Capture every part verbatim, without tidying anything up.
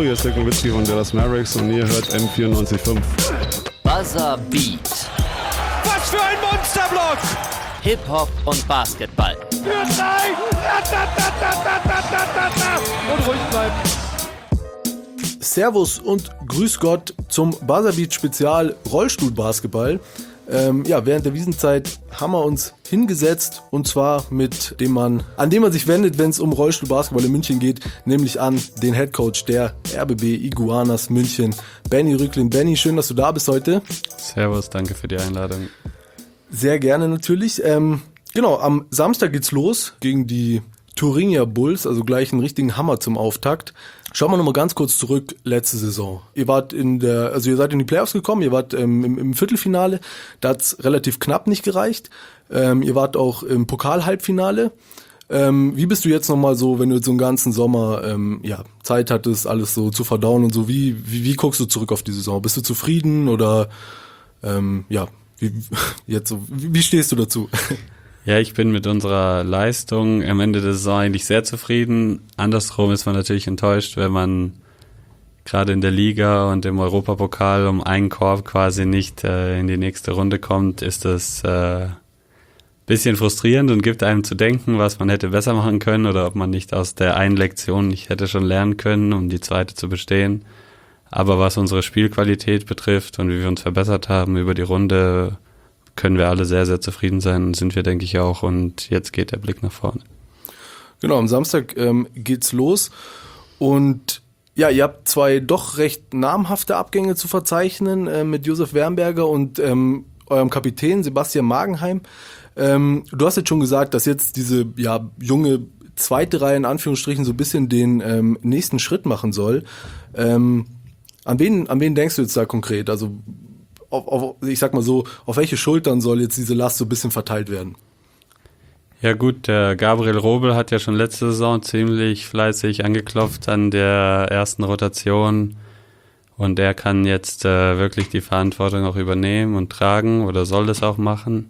Hallo, hier ist der Nowitzki von Dallas Mavericks und ihr hört M vierundneunzig Komma fünf. Buzzer Beat. Was für ein Monsterblock! Hip-Hop und Basketball. Für drei! Und ruhig bleiben. Servus und Grüß Gott zum Buzzer Beat Spezial Rollstuhlbasketball. Ähm, ja, während der Wiesenzeit haben wir uns hingesetzt und zwar mit dem Mann, an dem man sich wendet, wenn es um Rollstuhlbasketball in München geht, nämlich an den Headcoach der R B B Iguanas München, Benny Rücklin. Benny, schön, dass du da bist heute. Servus, danke für die Einladung. Sehr gerne natürlich. Ähm, genau, am Samstag geht's los gegen die Thuringia Bulls, also gleich einen richtigen Hammer zum Auftakt. Schauen wir nochmal ganz kurz zurück, letzte Saison. Ihr wart in der, also ihr seid in die Playoffs gekommen, ihr wart ähm, im, im Viertelfinale, da hat's relativ knapp nicht gereicht. Ähm, ihr wart auch im Pokal-Halbfinale. Ähm, wie bist du jetzt nochmal so, wenn du jetzt so einen ganzen Sommer ähm, ja, Zeit hattest, alles so zu verdauen und so, wie, wie, wie guckst du zurück auf die Saison? Bist du zufrieden oder ähm, ja, wie, jetzt so, wie, wie stehst du dazu? Ja, ich bin mit unserer Leistung am Ende der Saison eigentlich sehr zufrieden. Andersrum ist man natürlich enttäuscht, wenn man gerade in der Liga und im Europapokal um einen Korb quasi nicht äh, in die nächste Runde kommt, ist das äh, bisschen frustrierend und gibt einem zu denken, was man hätte besser machen können oder ob man nicht aus der einen Lektion nicht hätte schon lernen können, um die zweite zu bestehen. Aber was unsere Spielqualität betrifft und wie wir uns verbessert haben über die Runde, können wir alle sehr, sehr zufrieden sein, sind wir, denke ich, auch. Und jetzt geht der Blick nach vorne. Genau, am Samstag ähm, geht's los. Und ja, ihr habt zwei doch recht namhafte Abgänge zu verzeichnen äh, mit Josef Wernberger und ähm, eurem Kapitän Sebastian Magenheim. Ähm, du hast jetzt schon gesagt, dass jetzt diese ja junge zweite Reihe in Anführungsstrichen so ein bisschen den ähm, nächsten Schritt machen soll. Ähm, an wen, an wen denkst du jetzt da konkret? Also Auf, auf, ich sag mal so, auf welche Schultern soll jetzt diese Last so ein bisschen verteilt werden? Ja gut, der Gabriel Robel hat ja schon letzte Saison ziemlich fleißig angeklopft an der ersten Rotation und er kann jetzt äh, wirklich die Verantwortung auch übernehmen und tragen oder soll das auch machen.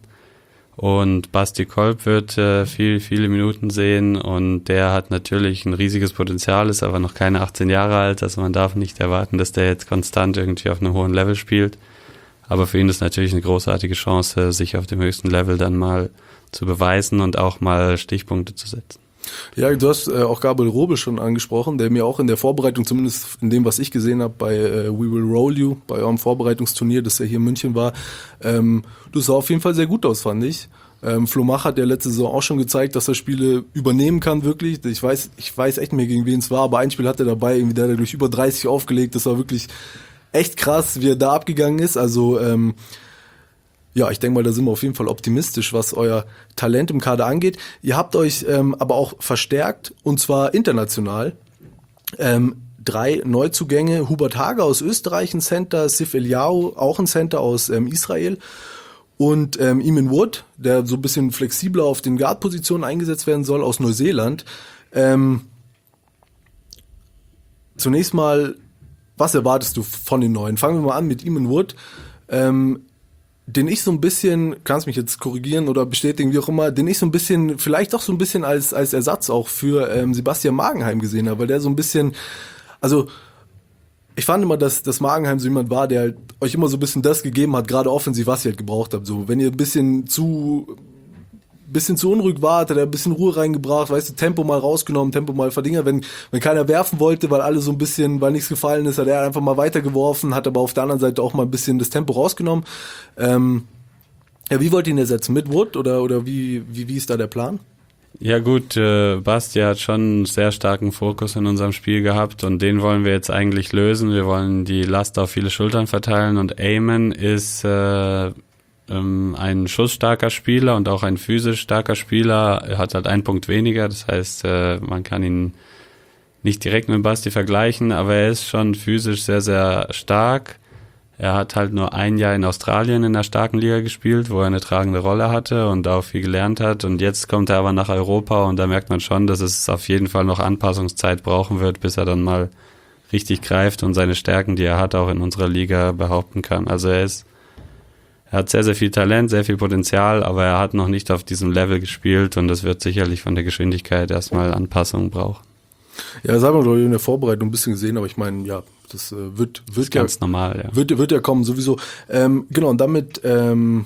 Und Basti Kolb wird äh, viel, viele Minuten sehen und der hat natürlich ein riesiges Potenzial, ist aber noch keine achtzehn Jahre alt, also man darf nicht erwarten, dass der jetzt konstant irgendwie auf einem hohen Level spielt. Aber für ihn ist natürlich eine großartige Chance, sich auf dem höchsten Level dann mal zu beweisen und auch mal Stichpunkte zu setzen. Ja, du hast äh, auch Gabriel Robel schon angesprochen, der mir auch in der Vorbereitung, zumindest in dem, was ich gesehen habe, bei äh, We Will Roll You, bei eurem Vorbereitungsturnier, das ja hier in München war, ähm, du sah auf jeden Fall sehr gut aus, fand ich. Ähm, Flo Mach hat ja letzte Saison auch schon gezeigt, dass er Spiele übernehmen kann, wirklich. Ich weiß, ich weiß echt mehr, gegen wen es war, aber ein Spiel hat er dabei, irgendwie, der hat er durch über dreißig aufgelegt, das war wirklich echt krass, wie er da abgegangen ist. Also ähm, ja, ich denke mal, da sind wir auf jeden Fall optimistisch, was euer Talent im Kader angeht. Ihr habt euch ähm, aber auch verstärkt, und zwar international. Ähm, drei Neuzugänge, Hubert Hager aus Österreich, ein Center, Sif Eliaou, auch ein Center aus ähm, Israel und ähm, Eamon Wood, der so ein bisschen flexibler auf den Guard-Positionen eingesetzt werden soll, aus Neuseeland. Ähm, zunächst mal, was erwartest du von den Neuen? Fangen wir mal an mit Eamon Wood, ähm, den ich so ein bisschen, kannst mich jetzt korrigieren oder bestätigen, wie auch immer, den ich so ein bisschen, vielleicht auch so ein bisschen als als Ersatz auch für ähm, Sebastian Magenheim gesehen habe, weil der so ein bisschen, also ich fand immer, dass, dass Magenheim so jemand war, der halt euch immer so ein bisschen das gegeben hat, gerade offensiv, was ihr halt gebraucht habt. So, wenn ihr ein bisschen zu bisschen zu unruhig war, hat er ein bisschen Ruhe reingebracht, weißt du, Tempo mal rausgenommen, Tempo mal verdingert, wenn wenn keiner werfen wollte, weil alle so ein bisschen, weil nichts gefallen ist, hat er einfach mal weitergeworfen, hat aber auf der anderen Seite auch mal ein bisschen das Tempo rausgenommen. Ähm, ja, wie wollt ihr ihn ersetzen? Mit Wood oder oder wie wie wie ist da der Plan? Ja gut, äh, Basti hat schon einen sehr starken Fokus in unserem Spiel gehabt und den wollen wir jetzt eigentlich lösen. Wir wollen die Last auf viele Schultern verteilen und Eamon ist äh, ein schussstarker Spieler und auch ein physisch starker Spieler. Er hat halt einen Punkt weniger, das heißt, man kann ihn nicht direkt mit Basti vergleichen, aber er ist schon physisch sehr, sehr stark. Er hat halt nur ein Jahr in Australien in einer starken Liga gespielt, wo er eine tragende Rolle hatte und auch viel gelernt hat. Und jetzt kommt er aber nach Europa und da merkt man schon, dass es auf jeden Fall noch Anpassungszeit brauchen wird, bis er dann mal richtig greift und seine Stärken, die er hat, auch in unserer Liga behaupten kann. Also er ist Er hat sehr, sehr viel Talent, sehr viel Potenzial, aber er hat noch nicht auf diesem Level gespielt und das wird sicherlich von der Geschwindigkeit erstmal Anpassungen brauchen. Ja, das haben wir, glaube ich, in der Vorbereitung ein bisschen gesehen, aber ich meine, ja, das äh, wird, wird ist ganz normal, ja. Wird, wird ja kommen, sowieso. Ähm, genau, und damit ähm,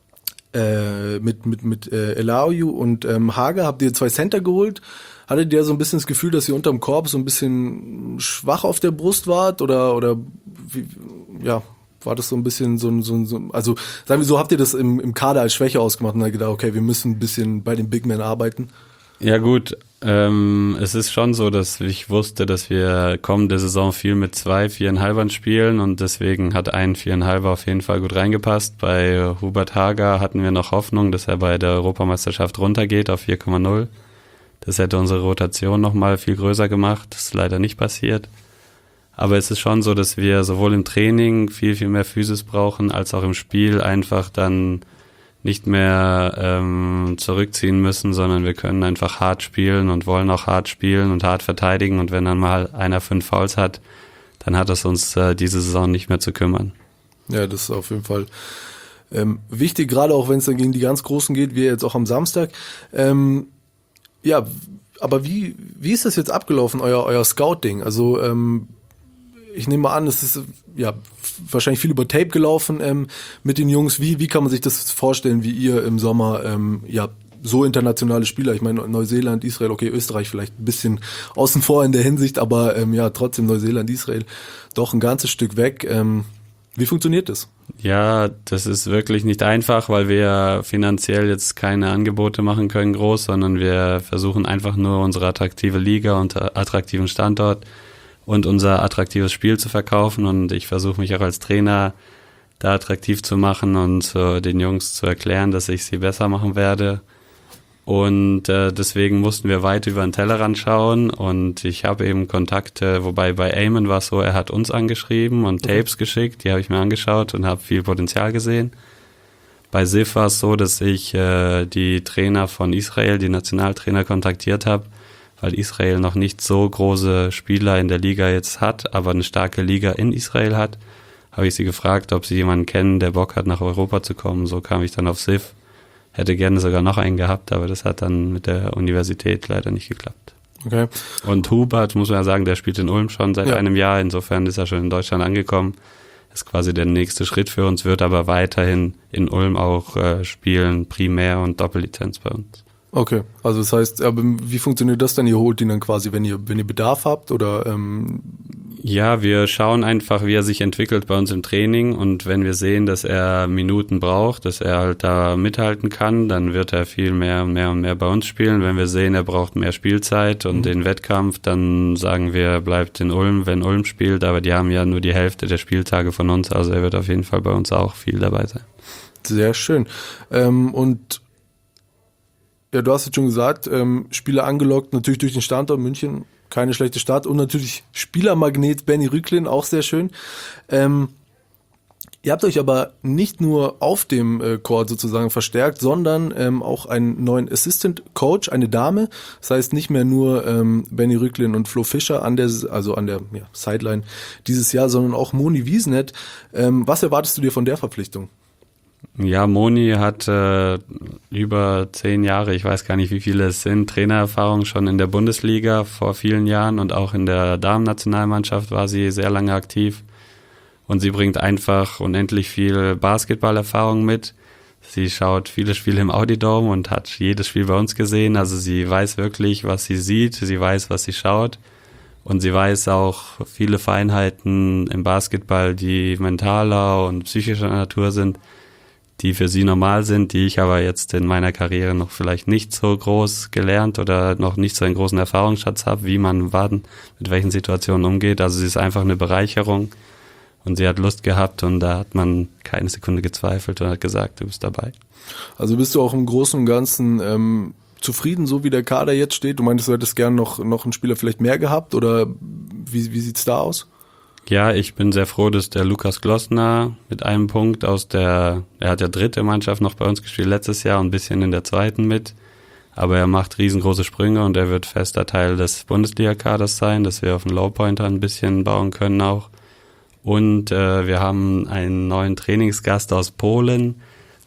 äh, mit, mit, mit äh, Elayu und ähm, Hager habt ihr zwei Center geholt. Hattet ihr so ein bisschen das Gefühl, dass ihr unterm Korb so ein bisschen schwach auf der Brust wart? Oder, oder wie, ja, war das so ein bisschen so ein, so ein, so, also sagen wir so, habt ihr das im, im Kader als Schwäche ausgemacht und dann gedacht, okay, wir müssen ein bisschen bei den Big Men arbeiten? Ja gut, ähm, es ist schon so, dass ich wusste, dass wir kommende Saison viel mit zwei, viereinhalbern spielen und deswegen hat ein viereinhalber auf jeden Fall gut reingepasst. Bei Hubert Hager hatten wir noch Hoffnung, dass er bei der Europameisterschaft runtergeht auf vier Komma null. Das hätte unsere Rotation nochmal viel größer gemacht, das ist leider nicht passiert. Aber es ist schon so, dass wir sowohl im Training viel, viel mehr Physis brauchen, als auch im Spiel einfach dann nicht mehr ähm, zurückziehen müssen, sondern wir können einfach hart spielen und wollen auch hart spielen und hart verteidigen. Und wenn dann mal einer fünf Fouls hat, dann hat es uns äh, diese Saison nicht mehr zu kümmern. Ja, das ist auf jeden Fall ähm, wichtig, gerade auch wenn es dann gegen die ganz Großen geht, wie jetzt auch am Samstag. Ähm, ja, aber wie wie ist das jetzt abgelaufen, euer euer Scouting? Also ähm, ich nehme mal an, es ist ja wahrscheinlich viel über Tape gelaufen ähm, mit den Jungs. Wie wie kann man sich das vorstellen, wie ihr im Sommer ähm, ja so internationale Spieler, ich meine Neuseeland, Israel, okay, Österreich vielleicht ein bisschen außen vor in der Hinsicht, aber ähm, ja trotzdem Neuseeland, Israel doch ein ganzes Stück weg. Ähm, wie funktioniert das? Ja, das ist wirklich nicht einfach, weil wir finanziell jetzt keine Angebote machen können groß, sondern wir versuchen einfach nur unsere attraktive Liga und attraktiven Standort und unser attraktives Spiel zu verkaufen und ich versuche mich auch als Trainer da attraktiv zu machen und äh, den Jungs zu erklären, dass ich sie besser machen werde und äh, deswegen mussten wir weit über den Tellerrand schauen und ich habe eben Kontakte, wobei bei Eamon war es so, er hat uns angeschrieben und Tapes geschickt, die habe ich mir angeschaut und habe viel Potenzial gesehen. Bei S I F war es so, dass ich äh, die Trainer von Israel, die Nationaltrainer kontaktiert habe, weil Israel noch nicht so große Spieler in der Liga jetzt hat, aber eine starke Liga in Israel hat, habe ich sie gefragt, ob sie jemanden kennen, der Bock hat, nach Europa zu kommen. So kam ich dann auf S I F. Hätte gerne sogar noch einen gehabt, aber das hat dann mit der Universität leider nicht geklappt. Okay. Und Hubert, muss man ja sagen, der spielt in Ulm schon seit ja. einem Jahr, insofern ist er schon in Deutschland angekommen. Ist quasi der nächste Schritt für uns, wird aber weiterhin in Ulm auch äh, spielen, Primär- und Doppellizenz bei uns. Okay, also das heißt, aber wie funktioniert das dann? Ihr holt ihn dann quasi, wenn ihr wenn ihr Bedarf habt oder? Ähm Ja, wir schauen einfach, wie er sich entwickelt bei uns im Training und wenn wir sehen, dass er Minuten braucht, dass er halt da mithalten kann, dann wird er viel mehr und mehr und mehr bei uns spielen. Wenn wir sehen, er braucht mehr Spielzeit und mhm. den Wettkampf, dann sagen wir, bleibt in Ulm, wenn Ulm spielt, aber die haben ja nur die Hälfte der Spieltage von uns, also er wird auf jeden Fall bei uns auch viel dabei sein. Sehr schön. Ähm, und ja, du hast es schon gesagt, ähm, Spieler angelockt, natürlich durch den Standort München, keine schlechte Stadt und natürlich Spielermagnet Benny Rücklin, auch sehr schön. Ähm, ihr habt euch aber nicht nur auf dem äh, Court sozusagen verstärkt, sondern ähm, auch einen neuen Assistant Coach, eine Dame. Das heißt nicht mehr nur ähm, Benny Rücklin und Flo Fischer an der, also an der ja, Sideline dieses Jahr, sondern auch Moni Wiesenet. Ähm, was erwartest du dir von der Verpflichtung? Ja, Moni hat äh, über zehn Jahre, ich weiß gar nicht, wie viele es sind, Trainererfahrung schon in der Bundesliga vor vielen Jahren und auch in der Damen-Nationalmannschaft war sie sehr lange aktiv. Und sie bringt einfach unendlich viel Basketballerfahrung mit. Sie schaut viele Spiele im Audi-Dome und hat jedes Spiel bei uns gesehen. Also sie weiß wirklich, was sie sieht, sie weiß, was sie schaut. Und sie weiß auch viele Feinheiten im Basketball, die mentaler und psychischer Natur sind, die für sie normal sind, die ich aber jetzt in meiner Karriere noch vielleicht nicht so groß gelernt oder noch nicht so einen großen Erfahrungsschatz habe, wie man wann mit welchen Situationen umgeht. Also sie ist einfach eine Bereicherung und sie hat Lust gehabt und da hat man keine Sekunde gezweifelt und hat gesagt, du bist dabei. Also bist du auch im Großen und Ganzen ähm, zufrieden, so wie der Kader jetzt steht? Du meintest, du hättest gern noch, noch einen Spieler vielleicht mehr gehabt oder wie, wie sieht's da aus? Ja, ich bin sehr froh, dass der Lukas Glossner mit einem Punkt aus der, er hat ja dritte Mannschaft noch bei uns gespielt letztes Jahr und ein bisschen in der zweiten mit, aber er macht riesengroße Sprünge und er wird fester Teil des Bundesliga-Kaders sein, dass wir auf den Lowpointer ein bisschen bauen können auch. Und äh, wir haben einen neuen Trainingsgast aus Polen,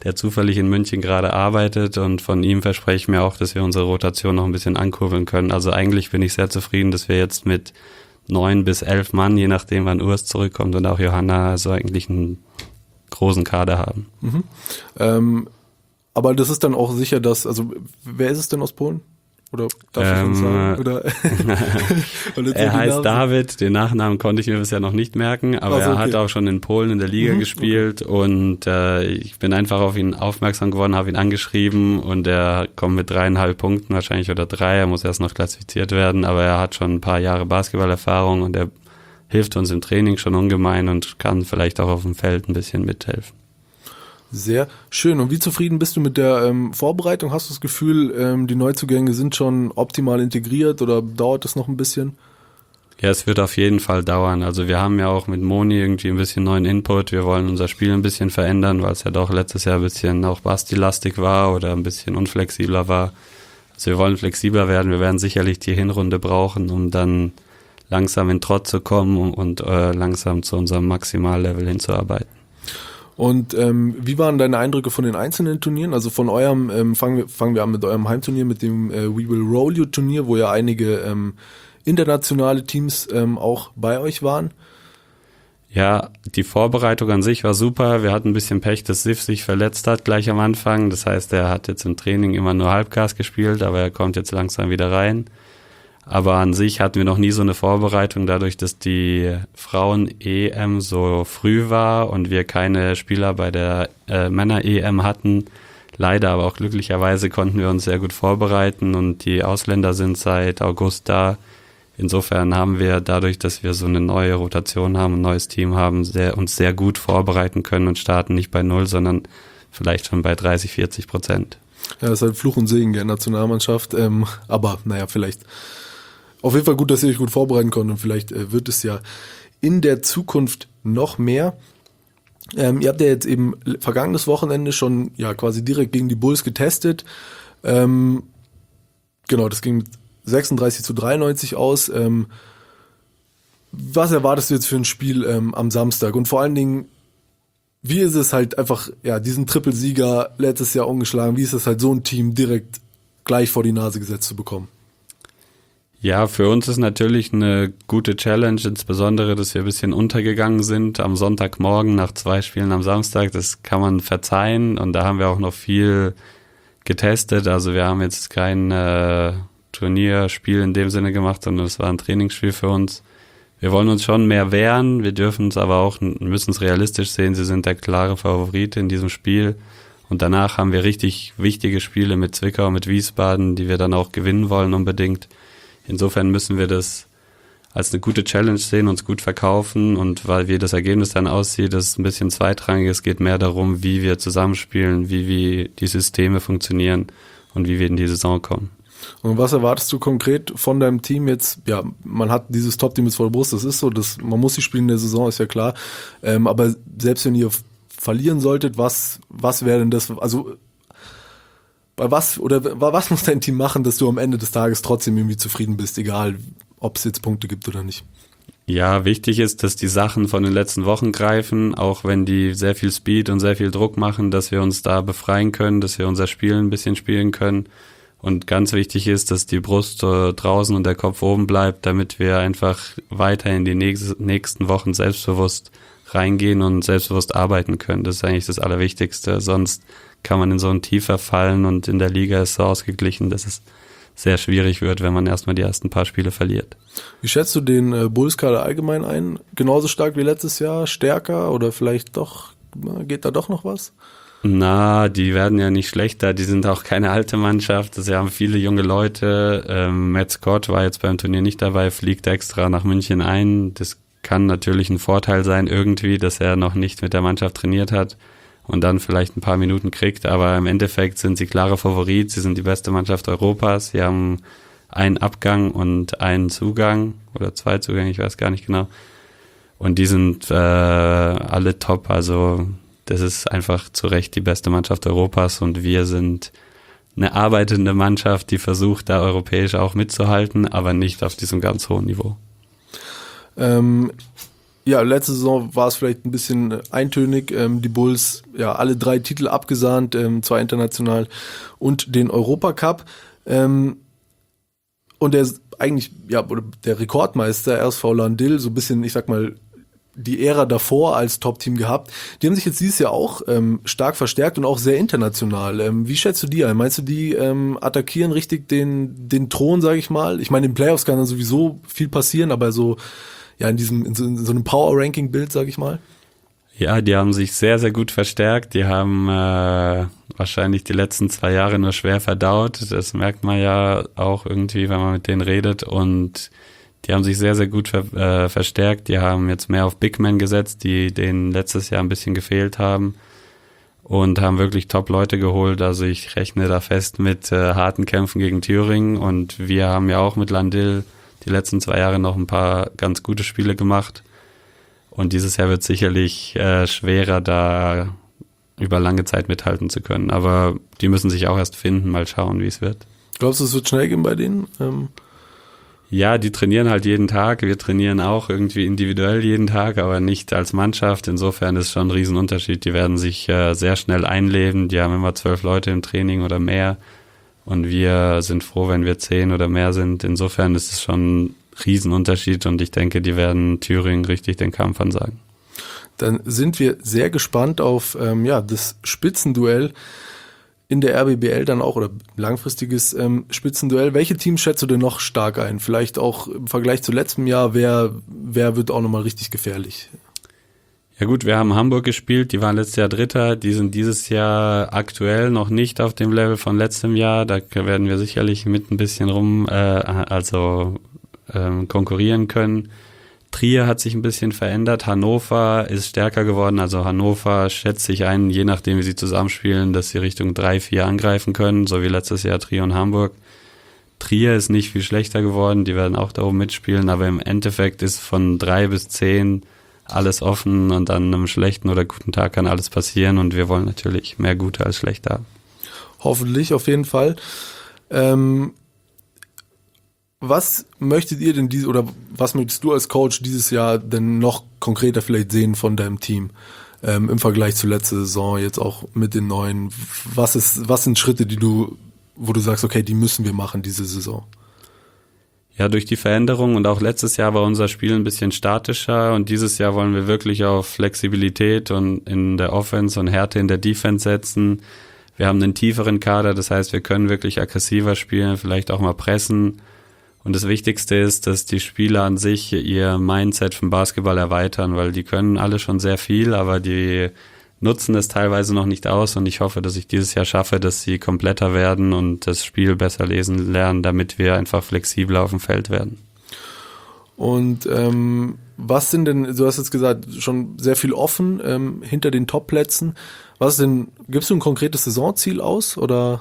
der zufällig in München gerade arbeitet, und von ihm verspreche ich mir auch, dass wir unsere Rotation noch ein bisschen ankurbeln können. Also eigentlich bin ich sehr zufrieden, dass wir jetzt mit neun bis elf Mann, je nachdem wann Urs zurückkommt und auch Johanna, also eigentlich einen großen Kader haben. Mhm. Ähm, aber das ist dann auch sicher, dass, also wer ist es denn aus Polen? Oder darf ich Ähm, das sagen? Oder Oder er heißt Namen? David, den Nachnamen konnte ich mir bisher noch nicht merken, aber Also, er okay. hat auch schon in Polen in der Liga Mhm, gespielt, und äh, ich bin einfach auf ihn aufmerksam geworden, habe ihn angeschrieben, und er kommt mit dreieinhalb Punkten wahrscheinlich oder drei, er muss erst noch klassifiziert werden, aber er hat schon ein paar Jahre Basketballerfahrung und er hilft uns im Training schon ungemein und kann vielleicht auch auf dem Feld ein bisschen mithelfen. Sehr schön. Und wie zufrieden bist du mit der ähm, Vorbereitung? Hast du das Gefühl, ähm, die Neuzugänge sind schon optimal integriert oder dauert das noch ein bisschen? Ja, es wird auf jeden Fall dauern. Also wir haben ja auch mit Moni irgendwie ein bisschen neuen Input. Wir wollen unser Spiel ein bisschen verändern, weil es ja doch letztes Jahr ein bisschen auch Basti-lastig war oder ein bisschen unflexibler war. Also wir wollen flexibler werden. Wir werden sicherlich die Hinrunde brauchen, um dann langsam in Trott zu kommen und, und äh, langsam zu unserem Maximallevel hinzuarbeiten. Und ähm, wie waren deine Eindrücke von den einzelnen Turnieren? Also von eurem, ähm, fangen wir fangen wir an mit eurem Heimturnier, mit dem äh, We Will Roll You Turnier, wo ja einige ähm, internationale Teams ähm, auch bei euch waren. Ja, die Vorbereitung an sich war super. Wir hatten ein bisschen Pech, dass Sif sich verletzt hat gleich am Anfang. Das heißt, er hat jetzt im Training immer nur Halbgas gespielt, aber er kommt jetzt langsam wieder rein. Aber an sich hatten wir noch nie so eine Vorbereitung, dadurch, dass die Frauen-E M so früh war und wir keine Spieler bei der äh, Männer-E M hatten. Leider, aber auch glücklicherweise konnten wir uns sehr gut vorbereiten und die Ausländer sind seit August da. Insofern haben wir dadurch, dass wir so eine neue Rotation haben, ein neues Team haben, sehr, uns sehr gut vorbereiten können und starten nicht bei null, sondern vielleicht schon bei dreißig, vierzig Prozent. Ja, das ist halt Fluch und Segen der Nationalmannschaft. Ähm, aber naja, vielleicht auf jeden Fall gut, dass ihr euch gut vorbereiten konntet und vielleicht äh, wird es ja in der Zukunft noch mehr. Ähm, ihr habt ja jetzt eben vergangenes Wochenende schon ja quasi direkt gegen die Bulls getestet. Ähm, genau, das ging mit sechsunddreißig zu dreiundneunzig aus. Ähm, was erwartest du jetzt für ein Spiel ähm, am Samstag? Und vor allen Dingen, wie ist es halt einfach, ja, diesen Trippelsieger letztes Jahr ungeschlagen, wie ist es halt so ein Team direkt gleich vor die Nase gesetzt zu bekommen? Ja, für uns ist natürlich eine gute Challenge, insbesondere, dass wir ein bisschen untergegangen sind am Sonntagmorgen nach zwei Spielen am Samstag. Das kann man verzeihen und da haben wir auch noch viel getestet. Also wir haben jetzt kein äh, Turnierspiel in dem Sinne gemacht, sondern es war ein Trainingsspiel für uns. Wir wollen uns schon mehr wehren, wir dürfen es aber auch, müssen es realistisch sehen. Sie sind der klare Favorit in diesem Spiel. Und danach haben wir richtig wichtige Spiele mit Zwickau, mit Wiesbaden, die wir dann auch gewinnen wollen unbedingt. Insofern müssen wir das als eine gute Challenge sehen, uns gut verkaufen und weil wie das Ergebnis dann aussieht, das ist ein bisschen zweitrangig. Es geht mehr darum, wie wir zusammenspielen, wie, wie die Systeme funktionieren und wie wir in die Saison kommen. Und was erwartest du konkret von deinem Team jetzt? Ja, man hat dieses Top-Team jetzt vor der Brust, das ist so, das, man muss die spielen in der Saison, ist ja klar. Ähm, aber selbst wenn ihr verlieren solltet, was, was wäre denn das, also bei was oder was muss dein Team machen, dass du am Ende des Tages trotzdem irgendwie zufrieden bist, egal ob es jetzt Punkte gibt oder nicht? Ja, wichtig ist, dass die Sachen von den letzten Wochen greifen, auch wenn die sehr viel Speed und sehr viel Druck machen, dass wir uns da befreien können, dass wir unser Spiel ein bisschen spielen können. Und ganz wichtig ist, dass die Brust äh, draußen und der Kopf oben bleibt, damit wir einfach weiter in die nächst, nächsten Wochen selbstbewusst reingehen und selbstbewusst arbeiten können. Das ist eigentlich das Allerwichtigste. Sonst kann man in so ein Tief verfallen und in der Liga ist so ausgeglichen, dass es sehr schwierig wird, wenn man erstmal die ersten paar Spiele verliert. Wie schätzt du den äh, Bulls-Kader allgemein ein? Genauso stark wie letztes Jahr? Stärker? Oder vielleicht doch, geht da doch noch was? Na, die werden ja nicht schlechter, die sind auch keine alte Mannschaft, sie haben viele junge Leute. Ähm, Matt Scott war jetzt beim Turnier nicht dabei, fliegt extra nach München ein. Das kann natürlich ein Vorteil sein irgendwie, dass er noch nicht mit der Mannschaft trainiert hat und dann vielleicht ein paar Minuten kriegt, aber im Endeffekt sind sie klare Favorit, sie sind die beste Mannschaft Europas, sie haben einen Abgang und einen Zugang oder zwei Zugänge, ich weiß gar nicht genau und die sind äh, alle top, also das ist einfach zu Recht die beste Mannschaft Europas und wir sind eine arbeitende Mannschaft, die versucht da europäisch auch mitzuhalten, aber nicht auf diesem ganz hohen Niveau. Ähm Ja, letzte Saison war es vielleicht ein bisschen eintönig. Ähm, die Bulls, ja, alle drei Titel abgesahnt, ähm, zwar international und den Europacup. Ähm, und der eigentlich, ja, oder der Rekordmeister, R S V Landil, so ein bisschen, ich sag mal, die Ära davor als Top-Team gehabt. Die haben sich jetzt dieses Jahr auch ähm, stark verstärkt und auch sehr international. Ähm, wie schätzt du die ein? Meinst du, die ähm, attackieren richtig den den Thron, sage ich mal? Ich meine, in den Playoffs kann dann sowieso viel passieren, aber so ja in diesem in so, in so einem Power-Ranking-Bild, sage ich mal. Ja, die haben sich sehr, sehr gut verstärkt. Die haben äh, wahrscheinlich die letzten zwei Jahre nur schwer verdaut. Das merkt man ja auch irgendwie, wenn man mit denen redet. Und die haben sich sehr, sehr gut ver- äh, verstärkt. Die haben jetzt mehr auf Big Men gesetzt, die denen letztes Jahr ein bisschen gefehlt haben. Und haben wirklich Top-Leute geholt. Also ich rechne da fest mit äh, harten Kämpfen gegen Thüringen. Und wir haben ja auch mit Landil die letzten zwei Jahre noch ein paar ganz gute Spiele gemacht. Und dieses Jahr wird sicherlich äh, schwerer, da über lange Zeit mithalten zu können. Aber die müssen sich auch erst finden, mal schauen, wie es wird. Glaubst du, es wird schnell gehen bei denen? Ähm Ja, die trainieren halt jeden Tag. Wir trainieren auch irgendwie individuell jeden Tag, aber nicht als Mannschaft. Insofern ist schon ein Riesenunterschied. Die werden sich äh, sehr schnell einleben. Die haben immer zwölf Leute im Training oder mehr. Und wir sind froh, wenn wir zehn oder mehr sind. Insofern ist es schon ein Riesenunterschied und ich denke, die werden Thüringen richtig den Kampf ansagen. Dann sind wir sehr gespannt auf ähm, ja das Spitzenduell in der R B B L dann auch oder langfristiges ähm, Spitzenduell. Welche Teams schätzt du denn noch stark ein? Vielleicht auch im Vergleich zu letztem Jahr, wer wer wird auch nochmal richtig gefährlich? Ja gut, wir haben Hamburg gespielt, die waren letztes Jahr Dritter, die sind dieses Jahr aktuell noch nicht auf dem Level von letztem Jahr, da werden wir sicherlich mit ein bisschen rum, äh, also ähm, konkurrieren können. Trier hat sich ein bisschen verändert, Hannover ist stärker geworden, also Hannover schätzt sich ein, je nachdem wie sie zusammenspielen, dass sie Richtung drei, vier angreifen können, so wie letztes Jahr Trier und Hamburg. Trier ist nicht viel schlechter geworden, die werden auch da oben mitspielen, aber im Endeffekt ist von drei bis zehn alles offen und an einem schlechten oder guten Tag kann alles passieren und wir wollen natürlich mehr gute als schlechte haben. Hoffentlich, auf jeden Fall. Ähm, was möchtet ihr denn diese oder was möchtest du als Coach dieses Jahr denn noch konkreter vielleicht sehen von deinem Team ähm, im Vergleich zur letzten Saison, jetzt auch mit den neuen? Was ist, was sind Schritte, die du, wo du sagst, okay, die müssen wir machen diese Saison? Ja, durch die Veränderung und auch letztes Jahr war unser Spiel ein bisschen statischer und dieses Jahr wollen wir wirklich auf Flexibilität und in der Offense und Härte in der Defense setzen. Wir haben einen tieferen Kader, das heißt, wir können wirklich aggressiver spielen, vielleicht auch mal pressen. Und das Wichtigste ist, dass die Spieler an sich ihr Mindset vom Basketball erweitern, weil die können alle schon sehr viel, aber die nutzen es teilweise noch nicht aus und ich hoffe, dass ich dieses Jahr schaffe, dass sie kompletter werden und das Spiel besser lesen lernen, damit wir einfach flexibler auf dem Feld werden. Und ähm, was sind denn, du hast jetzt gesagt, schon sehr viel offen ähm, hinter den Top-Plätzen. Was denn, gibst du ein konkretes Saisonziel aus oder?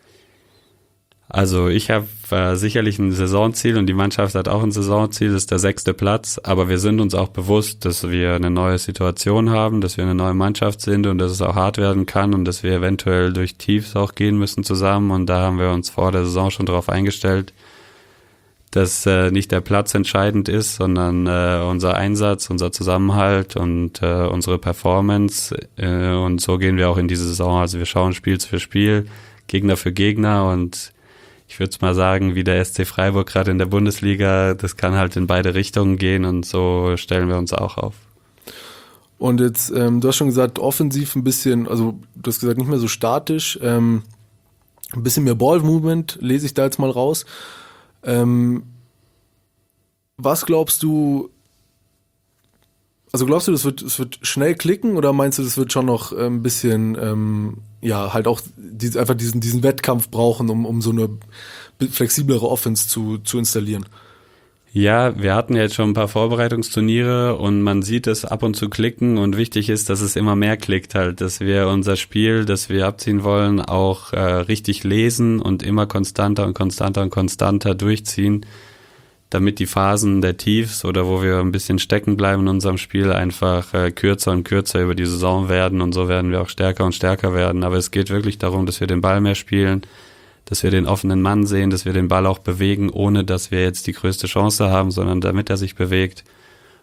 Also ich habe äh, sicherlich ein Saisonziel und die Mannschaft hat auch ein Saisonziel, das ist der sechste Platz, aber wir sind uns auch bewusst, dass wir eine neue Situation haben, dass wir eine neue Mannschaft sind und dass es auch hart werden kann und dass wir eventuell durch Tiefs auch gehen müssen zusammen und da haben wir uns vor der Saison schon darauf eingestellt, dass äh, nicht der Platz entscheidend ist, sondern äh, unser Einsatz, unser Zusammenhalt und äh, unsere Performance äh, und so gehen wir auch in diese Saison, also wir schauen Spiel für Spiel, Gegner für Gegner und ich würde mal sagen, wie der S C Freiburg gerade in der Bundesliga, das kann halt in beide Richtungen gehen und so stellen wir uns auch auf. Und jetzt, ähm, du hast schon gesagt, offensiv ein bisschen, also du hast gesagt, nicht mehr so statisch, ähm, ein bisschen mehr Ball-Movement, lese ich da jetzt mal raus. Ähm, was glaubst du, also glaubst du, das wird, es wird schnell klicken oder meinst du, das wird schon noch ein bisschen, ähm, ja, halt auch diese, einfach diesen, diesen Wettkampf brauchen, um, um so eine flexiblere Offense zu, zu installieren? Ja, wir hatten ja jetzt schon ein paar Vorbereitungsturniere und man sieht es ab und zu klicken und wichtig ist, dass es immer mehr klickt halt, dass wir unser Spiel, das wir abziehen wollen, auch äh, richtig lesen und immer konstanter und konstanter und konstanter durchziehen, damit die Phasen der Tiefs oder wo wir ein bisschen stecken bleiben in unserem Spiel einfach äh, kürzer und kürzer über die Saison werden und so werden wir auch stärker und stärker werden. Aber es geht wirklich darum, dass wir den Ball mehr spielen, dass wir den offenen Mann sehen, dass wir den Ball auch bewegen, ohne dass wir jetzt die größte Chance haben, sondern damit er sich bewegt.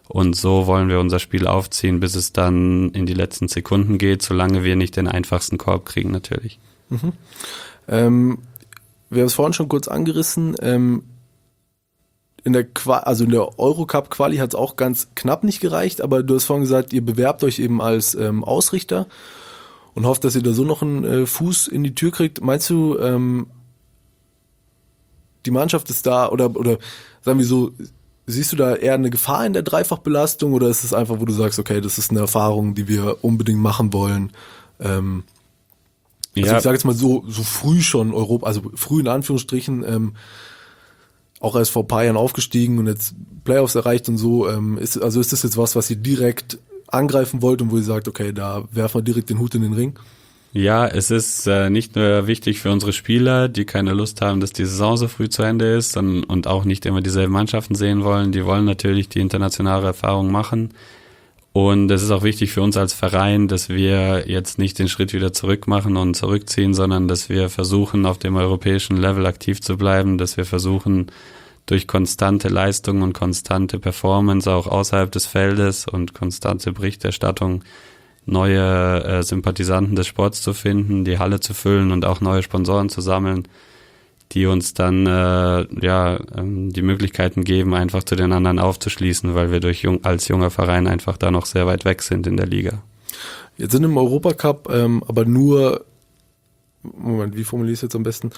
Und so wollen wir unser Spiel aufziehen, bis es dann in die letzten Sekunden geht, solange wir nicht den einfachsten Korb kriegen natürlich. Mhm. Ähm, wir haben es vorhin schon kurz angerissen, ähm, in der Qua- also in der Eurocup-Quali hat es auch ganz knapp nicht gereicht, aber du hast vorhin gesagt, ihr bewerbt euch eben als ähm, Ausrichter und hofft, dass ihr da so noch einen äh, Fuß in die Tür kriegt. Meinst du, ähm, die Mannschaft ist da oder, oder sagen wir so, siehst du da eher eine Gefahr in der Dreifachbelastung oder ist es einfach, wo du sagst, okay, das ist eine Erfahrung, die wir unbedingt machen wollen? Ähm, also Ja. ich sage jetzt mal so, so früh schon Europa, also früh in Anführungsstrichen, ähm, auch erst vor ein paar Jahren aufgestiegen und jetzt Playoffs erreicht und so. Ähm, ist, also ist das jetzt was, was ihr direkt angreifen wollt und wo ihr sagt, okay, da werfen wir direkt den Hut in den Ring? Ja, es ist äh, nicht nur wichtig für unsere Spieler, die keine Lust haben, dass die Saison so früh zu Ende ist sondern, und auch nicht immer dieselben Mannschaften sehen wollen. Die wollen natürlich die internationale Erfahrung machen. Und es ist auch wichtig für uns als Verein, dass wir jetzt nicht den Schritt wieder zurück machen und zurückziehen, sondern dass wir versuchen, auf dem europäischen Level aktiv zu bleiben, dass wir versuchen, durch konstante Leistung und konstante Performance auch außerhalb des Feldes und konstante Berichterstattung neue äh, Sympathisanten des Sports zu finden, die Halle zu füllen und auch neue Sponsoren zu sammeln, die uns dann äh, ja ähm, die Möglichkeiten geben, einfach zu den anderen aufzuschließen, weil wir durch jung, als junger Verein einfach da noch sehr weit weg sind in der Liga. Jetzt sind im Europacup ähm, aber nur, Moment, wie formuliere ich es jetzt am besten?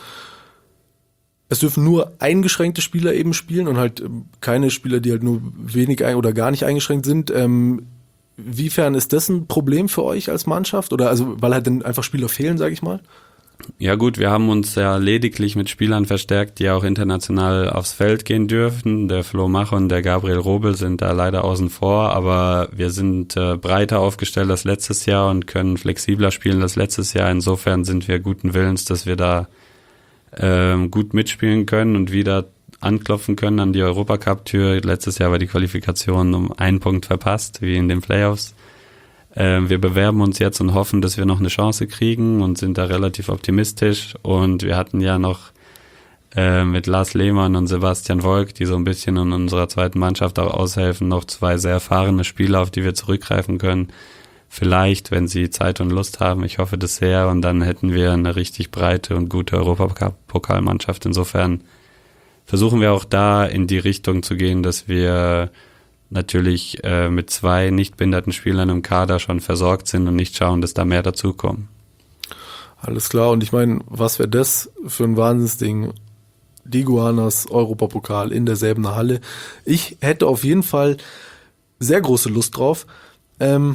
Es dürfen nur eingeschränkte Spieler eben spielen und halt ähm, keine Spieler, die halt nur wenig ein- oder gar nicht eingeschränkt sind. Ähm, Wiefern ist das ein Problem für euch als Mannschaft? Oder also, weil halt dann einfach Spieler fehlen, sage ich mal? Ja gut, wir haben uns ja lediglich mit Spielern verstärkt, die auch international aufs Feld gehen dürfen. Der Flo Mach und der Gabriel Robel sind da leider außen vor, aber wir sind äh, breiter aufgestellt als letztes Jahr und können flexibler spielen als letztes Jahr. Insofern sind wir guten Willens, dass wir da ähm, gut mitspielen können und wieder anklopfen können an die Europacup-Tür. Letztes Jahr war die Qualifikation um einen Punkt verpasst, wie in den Playoffs. Ähm, wir bewerben uns jetzt und hoffen, dass wir noch eine Chance kriegen und sind da relativ optimistisch. Und wir hatten ja noch äh, mit Lars Lehmann und Sebastian Wolk, die so ein bisschen in unserer zweiten Mannschaft auch aushelfen, noch zwei sehr erfahrene Spieler, auf die wir zurückgreifen können. Vielleicht, wenn sie Zeit und Lust haben. Ich hoffe das sehr. Und dann hätten wir eine richtig breite und gute Europapokalmannschaft. Insofern versuchen wir auch da in die Richtung zu gehen, dass wir natürlich äh, mit zwei nicht behinderten Spielern im Kader schon versorgt sind und nicht schauen, dass da mehr dazukommen. Alles klar, und ich meine, was wäre das für ein Wahnsinnsding? Die Iguanas Europapokal in derselben Halle. Ich hätte auf jeden Fall sehr große Lust drauf. Ähm,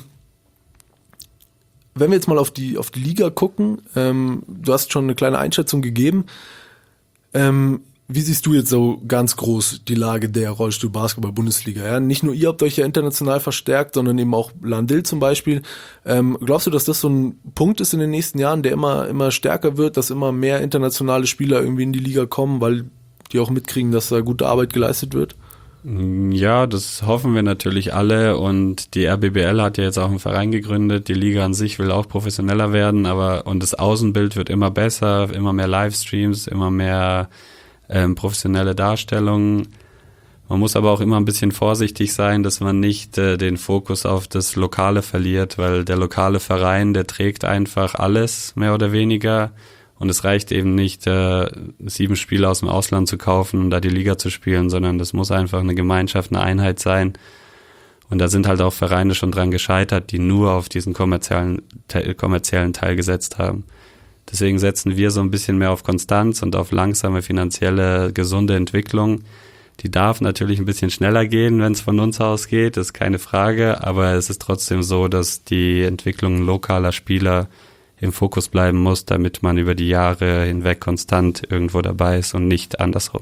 wenn wir jetzt mal auf die, auf die Liga gucken, ähm, du hast schon eine kleine Einschätzung gegeben. Ähm, Wie siehst du jetzt so ganz groß die Lage der Rollstuhl-Basketball-Bundesliga? Ja? Nicht nur ihr habt euch ja international verstärkt, sondern eben auch Landil zum Beispiel. Ähm, glaubst du, dass das so ein Punkt ist in den nächsten Jahren, der immer immer stärker wird, dass immer mehr internationale Spieler irgendwie in die Liga kommen, weil die auch mitkriegen, dass da gute Arbeit geleistet wird? Ja, das hoffen wir natürlich alle und die R B B L hat ja jetzt auch einen Verein gegründet. Die Liga an sich will auch professioneller werden, aber und das Außenbild wird immer besser, immer mehr Livestreams, immer mehr Ähm, professionelle Darstellungen. Man muss aber auch immer ein bisschen vorsichtig sein, dass man nicht äh, den Fokus auf das Lokale verliert, weil der lokale Verein, der trägt einfach alles, mehr oder weniger. Und es reicht eben nicht, äh, sieben Spieler aus dem Ausland zu kaufen und da die Liga zu spielen, sondern das muss einfach eine Gemeinschaft, eine Einheit sein. Und da sind halt auch Vereine schon dran gescheitert, die nur auf diesen kommerziellen, te- kommerziellen Teil gesetzt haben. Deswegen setzen wir so ein bisschen mehr auf Konstanz und auf langsame finanzielle, gesunde Entwicklung. Die darf natürlich ein bisschen schneller gehen, wenn es von uns aus geht, ist keine Frage. Aber es ist trotzdem so, dass die Entwicklung lokaler Spieler im Fokus bleiben muss, damit man über die Jahre hinweg konstant irgendwo dabei ist und nicht andersrum.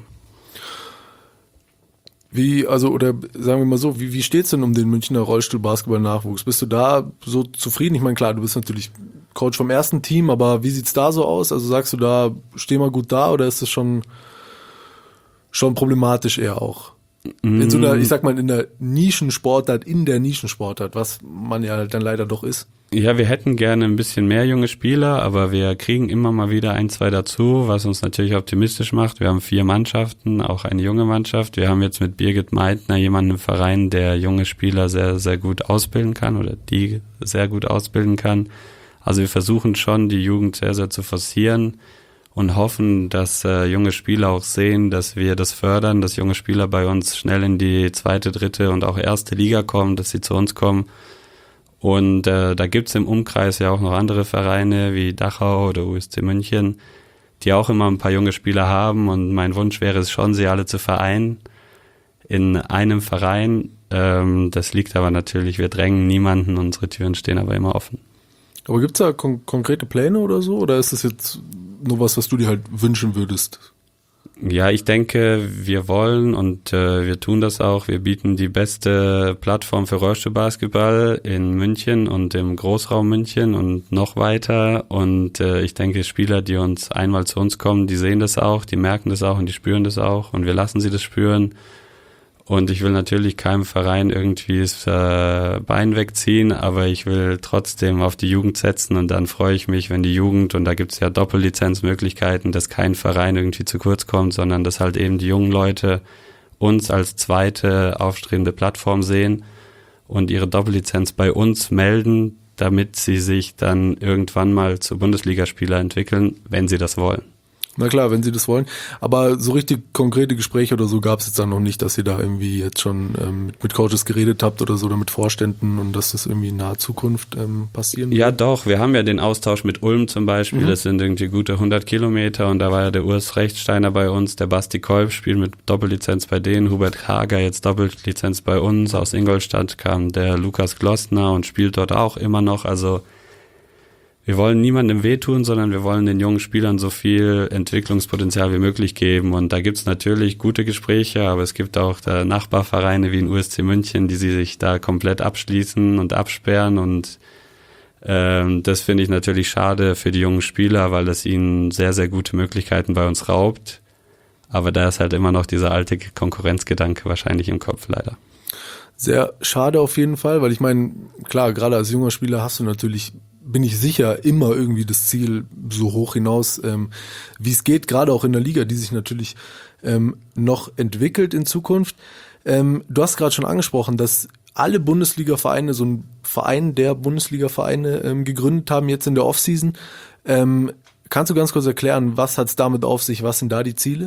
Wie, also, oder sagen wir mal so, wie, wie steht's denn um den Münchner Rollstuhl-Basketball-Nachwuchs? Bist du da so zufrieden? Ich meine, klar, du bist natürlich Coach vom ersten Team, aber wie sieht's da so aus? Also sagst du da, steh mal gut da oder ist das schon, schon problematisch eher auch? In so einer, ich sag mal, in der Nischensportart, in der Nischensportart, was man ja dann leider doch ist. Ja, wir hätten gerne ein bisschen mehr junge Spieler, aber wir kriegen immer mal wieder ein, zwei dazu, was uns natürlich optimistisch macht. Wir haben vier Mannschaften, auch eine junge Mannschaft. Wir haben jetzt mit Birgit Meitner jemanden im Verein, der junge Spieler sehr, sehr gut ausbilden kann oder die sehr gut ausbilden kann. Also wir versuchen schon, die Jugend sehr, sehr zu forcieren und hoffen, dass äh, junge Spieler auch sehen, dass wir das fördern, dass junge Spieler bei uns schnell in die zweite, dritte und auch erste Liga kommen, dass sie zu uns kommen. Und äh, da gibt's im Umkreis ja auch noch andere Vereine wie Dachau oder U S C München, die auch immer ein paar junge Spieler haben. Und mein Wunsch wäre es schon, sie alle zu vereinen in einem Verein. Ähm, das liegt aber natürlich, wir drängen niemanden, unsere Türen stehen aber immer offen. Aber gibt's da kon- konkrete Pläne oder so? Oder ist das jetzt nur was, was du dir halt wünschen würdest? Ja, ich denke, wir wollen und äh, wir tun das auch. Wir bieten die beste Plattform für Rollstuhlbasketball in München und im Großraum München und noch weiter. Und äh, ich denke, Spieler, die uns einmal zu uns kommen, die sehen das auch, die merken das auch und die spüren das auch und wir lassen sie das spüren. Und ich will natürlich keinem Verein irgendwie das äh, Bein wegziehen, aber ich will trotzdem auf die Jugend setzen und dann freue ich mich, wenn die Jugend, und da gibt's ja Doppellizenzmöglichkeiten, dass kein Verein irgendwie zu kurz kommt, sondern dass halt eben die jungen Leute uns als zweite aufstrebende Plattform sehen und ihre Doppellizenz bei uns melden, damit sie sich dann irgendwann mal zu Bundesligaspieler entwickeln, wenn sie das wollen. Na klar, wenn sie das wollen. Aber so richtig konkrete Gespräche oder so gab es jetzt dann noch nicht, dass ihr da irgendwie jetzt schon ähm, mit Coaches geredet habt oder so oder mit Vorständen und dass das irgendwie in naher Zukunft ähm, passieren wird? Ja doch, wir haben ja den Austausch mit Ulm zum Beispiel, Mhm. das sind irgendwie gute hundert Kilometer und da war ja der Urs Rechtsteiner bei uns, der Basti Kolb spielt mit Doppellizenz bei denen, Hubert Hager jetzt Doppellizenz bei uns, aus Ingolstadt kam der Lukas Glossner und spielt dort auch immer noch, also wir wollen niemandem wehtun, sondern wir wollen den jungen Spielern so viel Entwicklungspotenzial wie möglich geben. Und da gibt's natürlich gute Gespräche, aber es gibt auch da Nachbarvereine wie in U S C München, die sich da komplett abschließen und absperren. Und ähm, das finde ich natürlich schade für die jungen Spieler, weil das ihnen sehr, sehr gute Möglichkeiten bei uns raubt. Aber da ist halt immer noch dieser alte Konkurrenzgedanke wahrscheinlich im Kopf leider. Sehr schade auf jeden Fall, weil ich meine, klar, gerade als junger Spieler hast du natürlich, bin ich sicher, immer irgendwie das Ziel so hoch hinaus, ähm, wie es geht, gerade auch in der Liga, die sich natürlich ähm, noch entwickelt in Zukunft. Ähm, du hast gerade schon angesprochen, dass alle Bundesliga-Vereine, so ein Verein der Bundesliga-Vereine ähm, gegründet haben jetzt in der Offseason. Ähm, kannst du ganz kurz erklären, was hat's damit auf sich, was sind da die Ziele?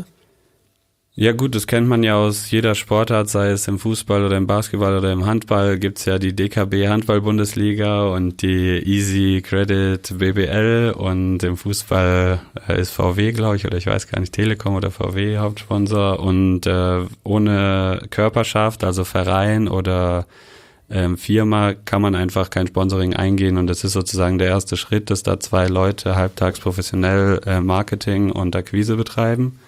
Ja gut, das kennt man ja aus jeder Sportart, sei es im Fußball oder im Basketball oder im Handball, gibt's ja die D K B Handball-Bundesliga und die Easy Credit B B L und im Fußball äh, ist V W, glaube ich, oder ich weiß gar nicht, Telekom oder V W Hauptsponsor und äh, ohne Körperschaft, also Verein oder ähm, Firma, kann man einfach kein Sponsoring eingehen und das ist sozusagen der erste Schritt, dass da zwei Leute halbtags professionell äh, Marketing und Akquise betreiben.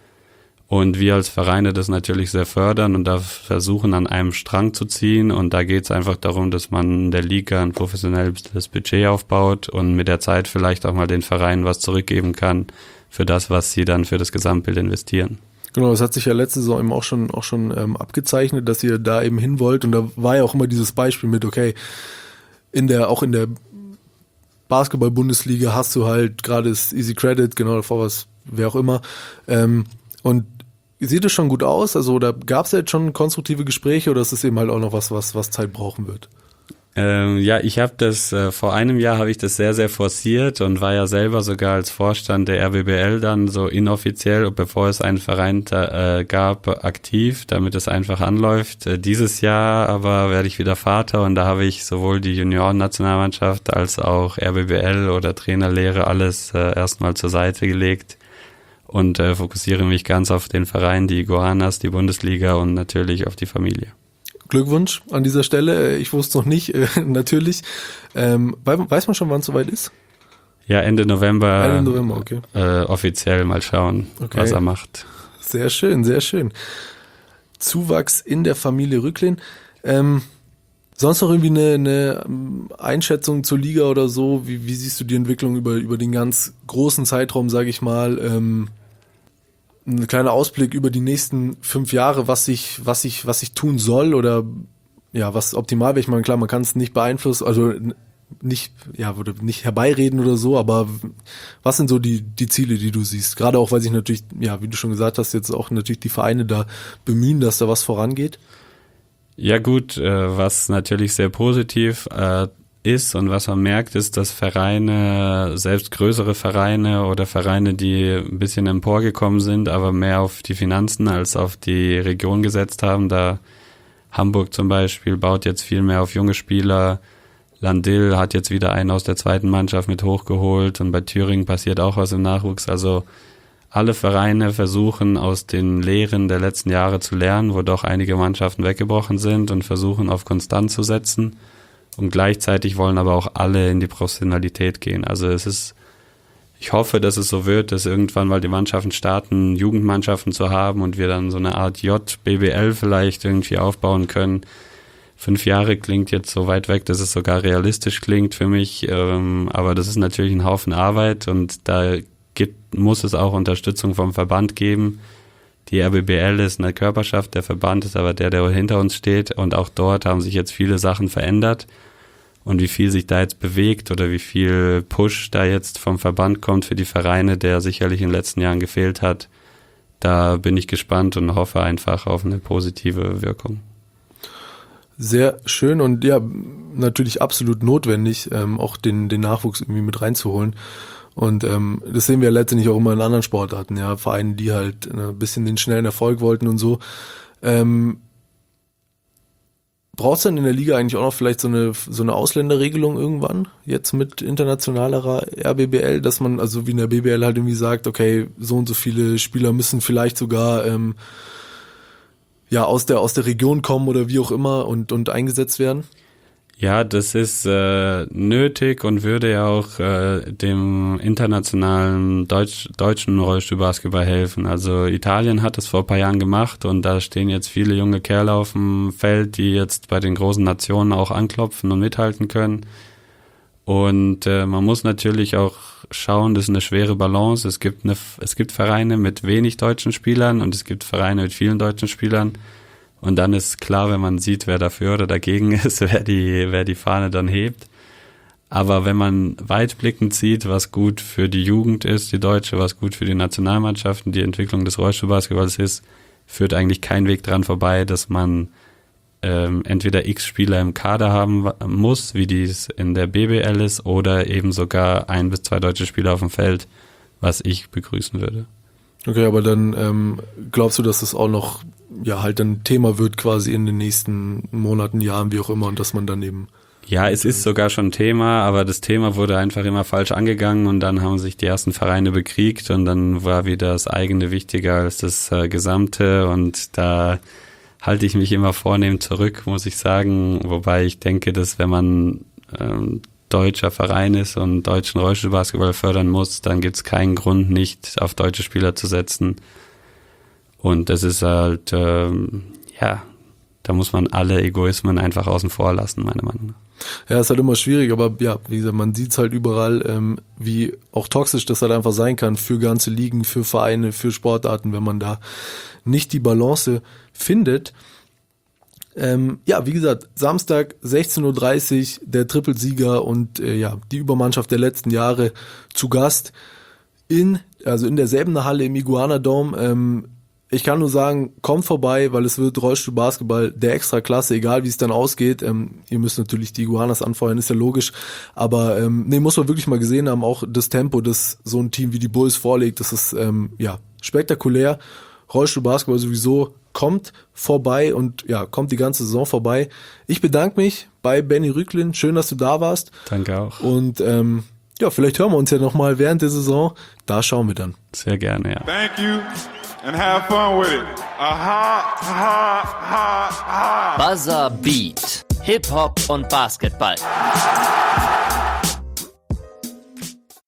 Und wir als Vereine das natürlich sehr fördern und da versuchen, an einem Strang zu ziehen. Und da geht es einfach darum, dass man in der Liga ein professionelles Budget aufbaut und mit der Zeit vielleicht auch mal den Vereinen was zurückgeben kann für das, was sie dann für das Gesamtbild investieren. Genau, das hat sich ja letzte Saison eben auch schon, auch schon ähm, abgezeichnet, dass ihr da eben hin wollt. Und da war ja auch immer dieses Beispiel mit, okay, in der, auch in der Basketball-Bundesliga hast du halt gerade das Easy Credit, genau, davor was, wer auch immer. Ähm, und sieht es schon gut aus? Also da gab es ja jetzt schon konstruktive Gespräche oder ist es eben halt auch noch was, was, was Zeit brauchen wird? Ähm, ja, ich habe das, äh, vor einem Jahr habe ich das sehr, sehr forciert und war ja selber sogar als Vorstand der R B B L dann so inoffiziell, bevor es einen Verein äh, gab, aktiv, damit es einfach anläuft. Äh, dieses Jahr aber werde ich wieder Vater und da habe ich sowohl die Junioren-Nationalmannschaft als auch R B B L oder Trainerlehre alles äh, erstmal zur Seite gelegt. Und äh, fokussiere mich ganz auf den Verein, die Iguanas, die Bundesliga und natürlich auf die Familie. Glückwunsch an dieser Stelle. Ich wusste noch nicht, äh, natürlich. Ähm, weiß man schon, wann es soweit ist? Ja, Ende November, Ende November, okay. Äh, offiziell mal schauen, Okay. was er macht. Sehr schön, sehr schön. Zuwachs in der Familie Rücklin. Ähm, sonst noch irgendwie eine, eine Einschätzung zur Liga oder so? Wie, wie siehst du die Entwicklung über, über den ganz großen Zeitraum, sage ich mal? Ähm, ein kleiner Ausblick über die nächsten fünf Jahre, was ich, was ich, was ich tun soll oder ja, was optimal wäre. Ich meine, klar, man kann es nicht beeinflussen, also nicht, ja, oder nicht herbeireden oder so, aber was sind so die, die Ziele, die du siehst? Gerade auch, weil sich natürlich, ja, wie du schon gesagt hast, jetzt auch natürlich die Vereine da bemühen, dass da was vorangeht. Ja gut, äh, was natürlich sehr positiv äh, ist und was man merkt, ist, dass Vereine, selbst größere Vereine oder Vereine, die ein bisschen emporgekommen sind, aber mehr auf die Finanzen als auf die Region gesetzt haben. Da Hamburg zum Beispiel baut jetzt viel mehr auf junge Spieler. Landil hat jetzt wieder einen aus der zweiten Mannschaft mit hochgeholt und bei Thüringen passiert auch was im Nachwuchs. Also alle Vereine versuchen aus den Lehren der letzten Jahre zu lernen, wo doch einige Mannschaften weggebrochen sind und versuchen auf Konstanz zu setzen. Und gleichzeitig wollen aber auch alle in die Professionalität gehen. Also es ist, ich hoffe, dass es so wird, dass irgendwann mal die Mannschaften starten, Jugendmannschaften zu haben und wir dann so eine Art J B B L vielleicht irgendwie aufbauen können. Fünf Jahre klingt jetzt so weit weg, dass es sogar realistisch klingt für mich, ähm, aber das ist natürlich ein Haufen Arbeit und da gibt, muss es auch Unterstützung vom Verband geben. Die R B B L ist eine Körperschaft, der Verband ist aber der, der hinter uns steht und auch dort haben sich jetzt viele Sachen verändert und wie viel sich da jetzt bewegt oder wie viel Push da jetzt vom Verband kommt für die Vereine, der sicherlich in den letzten Jahren gefehlt hat, da bin ich gespannt und hoffe einfach auf eine positive Wirkung. Sehr schön und ja, natürlich absolut notwendig, ähm, auch den, den Nachwuchs irgendwie mit reinzuholen. Und ähm, das sehen wir letztendlich auch immer in anderen Sportarten, ja, Vereine, die halt ein bisschen den schnellen Erfolg wollten und so. Ähm, brauchst du denn in der Liga eigentlich auch noch vielleicht so eine so eine Ausländerregelung irgendwann, jetzt mit internationalerer R B B L, dass man, also wie in der B B L halt irgendwie sagt, okay, so und so viele Spieler müssen vielleicht sogar ähm, ja aus der aus der Region kommen oder wie auch immer und und eingesetzt werden? Ja, das ist äh, nötig und würde ja auch äh, dem internationalen Deutsch, deutschen Rollstuhlbasketball helfen. Also Italien hat das vor ein paar Jahren gemacht und da stehen jetzt viele junge Kerle auf dem Feld, die jetzt bei den großen Nationen auch anklopfen und mithalten können. Und äh, man muss natürlich auch schauen, das ist eine schwere Balance. Es gibt eine, es gibt Vereine mit wenig deutschen Spielern und es gibt Vereine mit vielen deutschen Spielern. Und dann ist klar, wenn man sieht, wer dafür oder dagegen ist, wer die, wer die Fahne dann hebt. Aber wenn man weitblickend sieht, was gut für die Jugend ist, die deutsche, was gut für die Nationalmannschaften, die Entwicklung des Rollstuhlbasketballs ist, führt eigentlich kein Weg dran vorbei, dass man ähm, entweder X Spieler im Kader haben muss, wie dies in der B B L ist, oder eben sogar ein bis zwei deutsche Spieler auf dem Feld, was ich begrüßen würde. Okay, aber dann ähm, glaubst du, dass das auch noch ja halt ein Thema wird quasi in den nächsten Monaten, Jahren, wie auch immer, und dass man dann eben... Ja, es ist sogar schon Thema, aber das Thema wurde einfach immer falsch angegangen und dann haben sich die ersten Vereine bekriegt und dann war wieder das eigene wichtiger als das äh, Gesamte und da halte ich mich immer vornehm zurück, muss ich sagen, wobei ich denke, dass wenn man ähm, deutscher Verein ist und deutschen Rollstuhlbasketball fördern muss, dann gibt es keinen Grund, nicht auf deutsche Spieler zu setzen. Und das ist halt, ähm, ja, da muss man alle Egoismen einfach außen vor lassen, meiner Meinung nach. Ja, ist halt immer schwierig, aber ja, wie gesagt, man sieht es halt überall, ähm, wie auch toxisch das halt einfach sein kann für ganze Ligen, für Vereine, für Sportarten, wenn man da nicht die Balance findet. Ähm, ja, wie gesagt, Samstag sechzehn Uhr dreißig, der Trippelsieger und äh, ja die Übermannschaft der letzten Jahre zu Gast in, also in derselben Halle im Iguana Dome. Ähm, ich kann nur sagen, kommt vorbei, weil es wird Rollstuhlbasketball der Extraklasse, egal wie es dann ausgeht. Ähm, ihr müsst natürlich die Iguanas anfeuern, ist ja logisch, aber ähm, nee, muss man wirklich mal gesehen haben, auch das Tempo, das so ein Team wie die Bulls vorlegt, das ist ähm, ja spektakulär. Rollstuhlbasketball sowieso kommt vorbei und ja, kommt die ganze Saison vorbei. Ich bedanke mich bei Benny Rüklin. Schön, dass du da warst. Danke auch. Und ähm, ja, vielleicht hören wir uns ja nochmal während der Saison. Da schauen wir dann. Sehr gerne, ja. Thank you and have fun with it. Aha, aha, aha, aha. Buzzer Beat. Hip-Hop und Basketball.